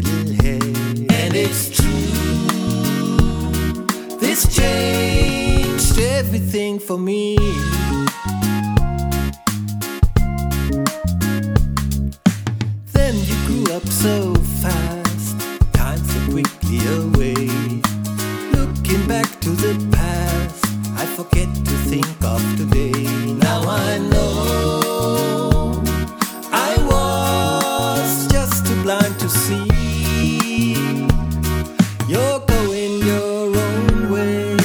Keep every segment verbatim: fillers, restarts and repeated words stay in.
little head. And it's true, this changed everything for me. Then you grew up so fast, time so quickly away. Looking back to the past, I forget to think of today. Now I know I was just too blind to see. You're going your own way.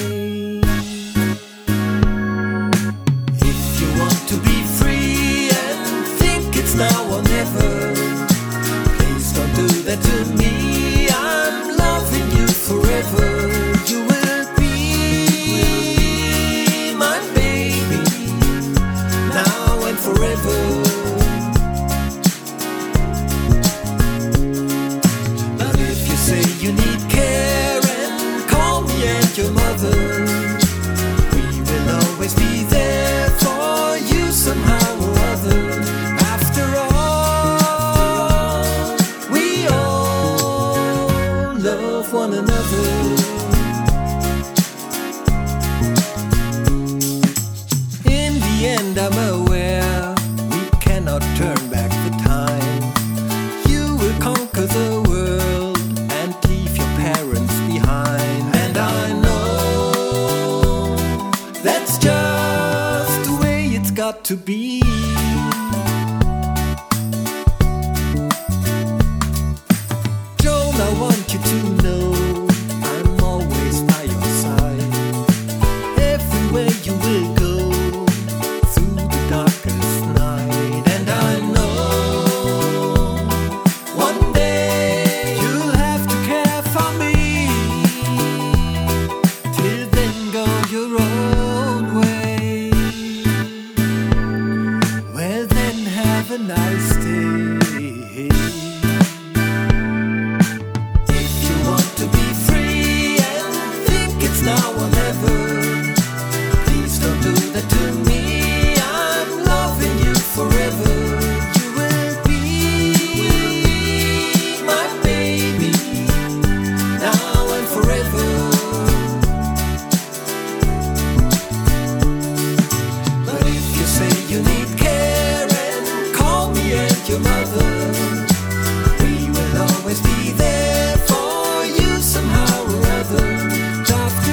If you want to be free and think it's now or never, please don't do that to me. I'm loving you forever. You will be my baby, now and forever. But if you say you need care and call me and your mother, we will always be there for you somehow or other. After all, we all love one another. In the end, I'm aware we cannot turn back the time. You will conquer the world and leave your parents behind. And I know that's just the way it's got to be. Joan, I want you to know I'm always by your side. Everywhere you will go, through the darkest night. And I know one day you'll have to care for me. Till then, go your own way. Well then, have a nice day. If you want to be free and think it's now or never, please don't do that to me. I'm loving you forever. You will be my baby, now and forever. But if you say you need care and call me and your mother, we will always be there for you somehow or other. After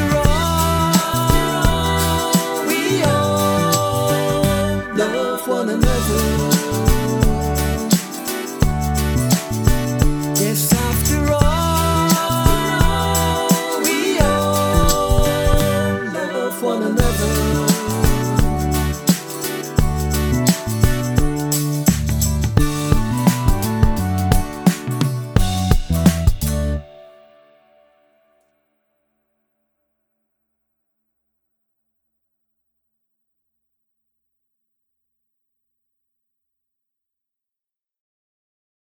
all, we all love one another. Yes, after all, we all love one another.